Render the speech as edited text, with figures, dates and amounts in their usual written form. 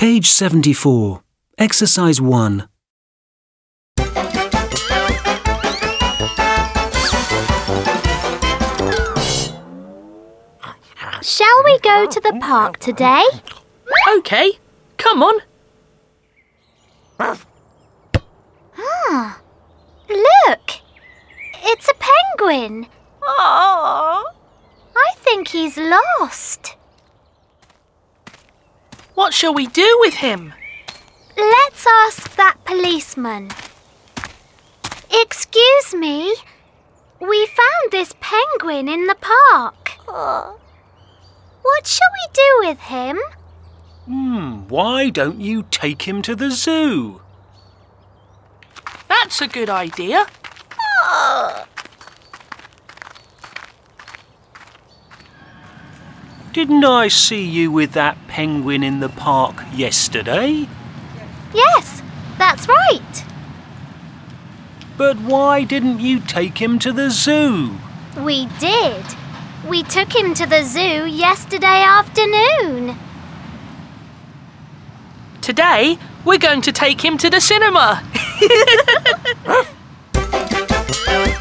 Page 74. Exercise 1. Shall we go to the park today? OK, come on. Look! It's a penguin. Aww. I think he's lost. What shall we do with him? Let's ask that policeman. Excuse me. We found this penguin in the park. What shall we do with him? Why don't you take him to the zoo? That's a good idea. Didn't I see you with that penguin in the park yesterday? Yes, that's right. But why didn't you take him to the zoo? We did. We took him to the zoo yesterday afternoon. Today, we're going to take him to the cinema.